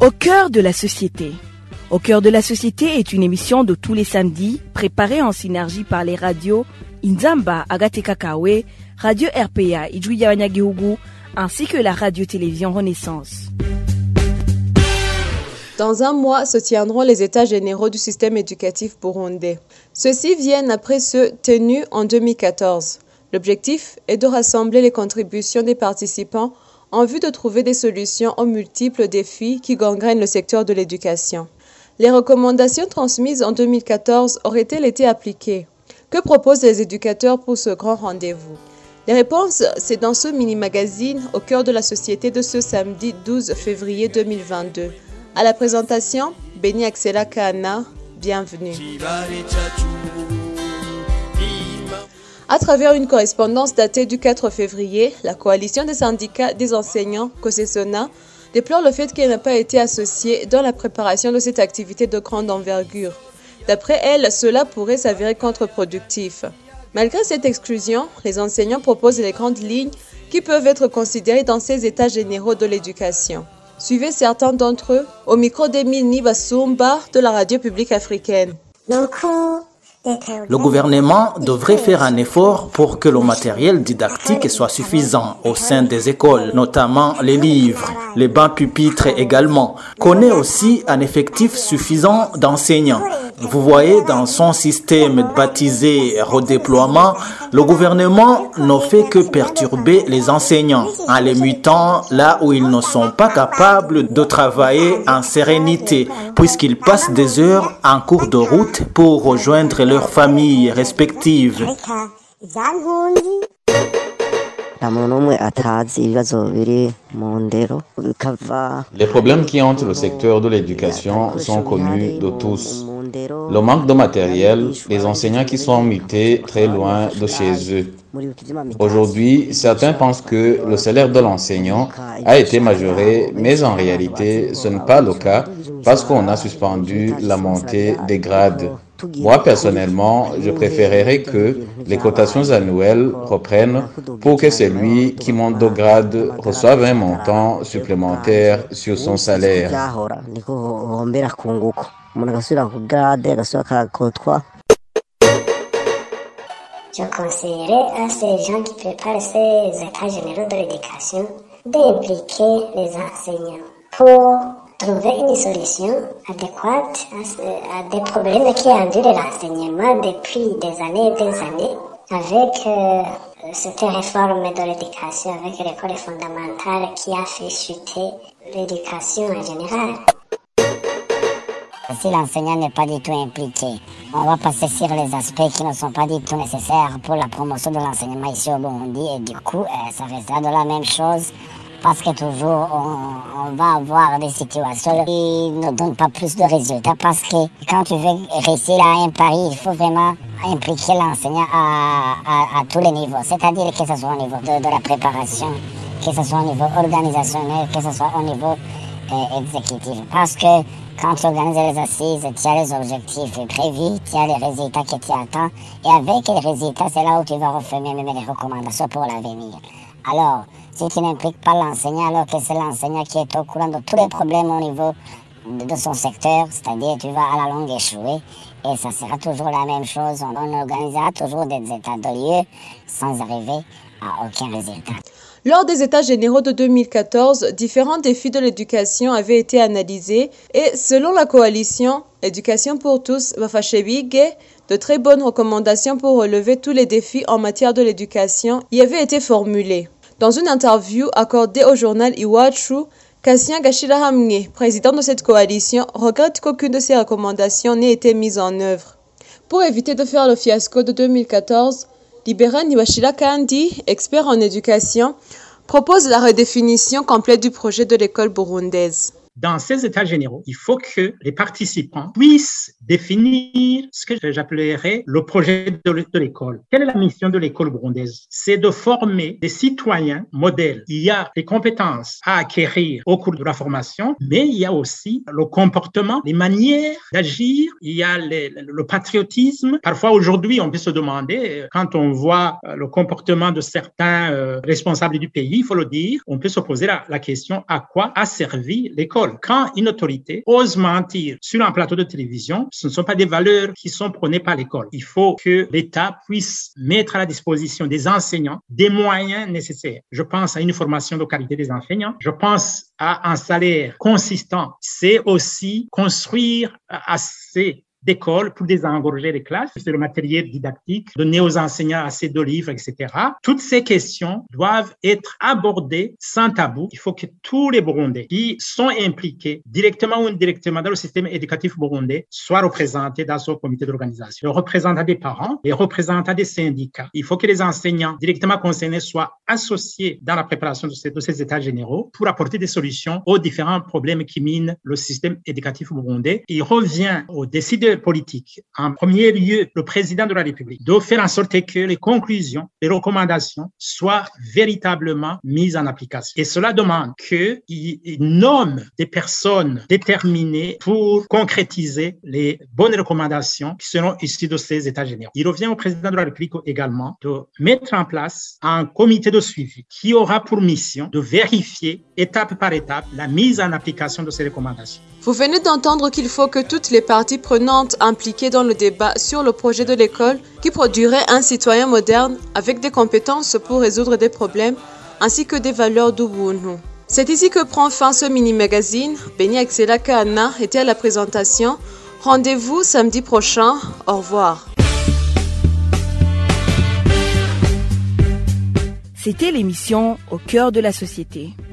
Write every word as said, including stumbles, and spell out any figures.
Au cœur de la société. Au cœur de la société est une émission de tous les samedis, préparée en synergie par les radios Inzamba, Agate Kakawe, Radio R P A, Idjouya Wanyagihugu, ainsi que la radio-télévision Renaissance. Dans un mois se tiendront les états généraux du système éducatif burundais. Ceux-ci viennent après ceux tenus en deux mille quatorze. L'objectif est de rassembler les contributions des participants en vue de trouver des solutions aux multiples défis qui gangrènent le secteur de l'éducation. Les recommandations transmises en deux mille quatorze auraient-elles été appliquées? Que proposent les éducateurs pour ce grand rendez-vous? Les réponses, c'est dans ce mini-magazine au cœur de la société de ce samedi douze février deux mille vingt-deux. À la présentation, Béni Axela Kana, bienvenue. À travers une correspondance datée du quatre février, la coalition des syndicats des enseignants, COSESONA, déplore le fait qu'elle n'a pas été associée dans la préparation de cette activité de grande envergure. D'après elle, cela pourrait s'avérer contre-productif. Malgré cette exclusion, les enseignants proposent les grandes lignes qui peuvent être considérées dans ces états généraux de l'éducation. Suivez certains d'entre eux au micro d'Emile Nibasumba de la radio publique africaine. Le gouvernement devrait faire un effort pour que le matériel didactique soit suffisant au sein des écoles, notamment les livres, les bancs pupitres également. Connaît aussi un effectif suffisant d'enseignants. Vous voyez, dans son système baptisé redéploiement, le gouvernement ne fait que perturber les enseignants en les mutant là où ils ne sont pas capables de travailler en sérénité, puisqu'ils passent des heures en cours de route pour rejoindre leurs familles respectives. Les problèmes qui hantent le secteur de l'éducation sont connus de tous. Le manque de matériel, les enseignants qui sont mutés très loin de chez eux. Aujourd'hui, certains pensent que le salaire de l'enseignant a été majoré, mais en réalité, ce n'est pas le cas parce qu'on a suspendu la montée des grades. Moi, personnellement, je préférerais que les cotations annuelles reprennent pour que celui qui monte de grade reçoive un montant supplémentaire sur son salaire. Je conseillerais à ces gens qui préparent ces états généraux de l'éducation d'impliquer les enseignants pour trouver une solution adéquate à, à des problèmes qui endurent l'enseignement depuis des années et des années avec euh, cette réforme de l'éducation, avec l'école fondamentale qui a fait chuter l'éducation en général. Si l'enseignant n'est pas du tout impliqué, on va passer sur les aspects qui ne sont pas du tout nécessaires pour la promotion de l'enseignement ici au Burundi et du coup, euh, ça restera de la même chose parce que toujours on, on va avoir des situations qui ne donnent pas plus de résultats parce que quand tu veux réussir à un pari, il faut vraiment impliquer l'enseignant à, à, à tous les niveaux, c'est-à-dire que ce soit au niveau de, de la préparation, que ce soit au niveau organisationnel, que ce soit au niveau euh, exécutif, parce que quand tu organises les assises, tu as les objectifs prévus, tu as les résultats que tu attends. Et avec les résultats, c'est là où tu vas refaire même les recommandations pour l'avenir. Alors, si tu n'impliques pas l'enseignant, alors que c'est l'enseignant qui est au courant de tous les problèmes au niveau de son secteur, c'est-à-dire tu vas à la longue échouer. Et ça sera toujours la même chose. On organisera toujours des états de lieu sans arriver à aucun résultat. Lors des états généraux de deux mille quatorze, différents défis de l'éducation avaient été analysés et selon la coalition Éducation pour tous, Bafashebige, de très bonnes recommandations pour relever tous les défis en matière de l'éducation y avaient été formulées. Dans une interview accordée au journal Iwachu, Kassien Gashirahamwe, président de cette coalition, regrette qu'aucune de ces recommandations n'ait été mise en œuvre. Pour éviter de faire le fiasco de deux mille quatorze, Libera Nibashira Kandi, expert en éducation, propose la redéfinition complète du projet de l'école burundaise. Dans ces états généraux, il faut que les participants puissent définir ce que j'appellerais le projet de l'école. Quelle est la mission de l'école burundaise? C'est de former des citoyens modèles. Il y a les compétences à acquérir au cours de la formation, mais il y a aussi le comportement, les manières d'agir, il y a les, le patriotisme. Parfois, aujourd'hui, on peut se demander, quand on voit le comportement de certains responsables du pays, il faut le dire, on peut se poser la, la question à quoi a servi l'école? l'école. Quand une autorité ose mentir sur un plateau de télévision, ce ne sont pas des valeurs qui sont prônées par l'école. Il faut que l'État puisse mettre à la disposition des enseignants des moyens nécessaires. Je pense à une formation de qualité des enseignants. Je pense à un salaire consistant. C'est aussi construire assez d'écoles pour désengorger les classes, c'est le matériel didactique, donner aux enseignants assez de livres, et cetera. Toutes ces questions doivent être abordées sans tabou. Il faut que tous les Burundais qui sont impliqués, directement ou indirectement, dans le système éducatif burundais, soient représentés dans ce comité d'organisation. Les représentants des parents, les représentants des syndicats. Il faut que les enseignants directement concernés soient associés dans la préparation de ces, de ces états généraux pour apporter des solutions aux différents problèmes qui minent le système éducatif burundais. Il revient aux décideurs politique, en premier lieu le président de la République, de faire en sorte que les conclusions, les recommandations soient véritablement mises en application. Et cela demande qu'il nomme des personnes déterminées pour concrétiser les bonnes recommandations qui seront issues de ces états généraux. Il revient au président de la République également de mettre en place un comité de suivi qui aura pour mission de vérifier étape par étape la mise en application de ces recommandations. Vous venez d'entendre qu'il faut que toutes les parties prenantes impliquées dans le débat sur le projet de l'école qui produirait un citoyen moderne avec des compétences pour résoudre des problèmes ainsi que des valeurs d'Ubuntu. C'est ici que prend fin ce mini-magazine. Beni Axela Kana était à la présentation. Rendez-vous samedi prochain. Au revoir. C'était l'émission Au cœur de la société.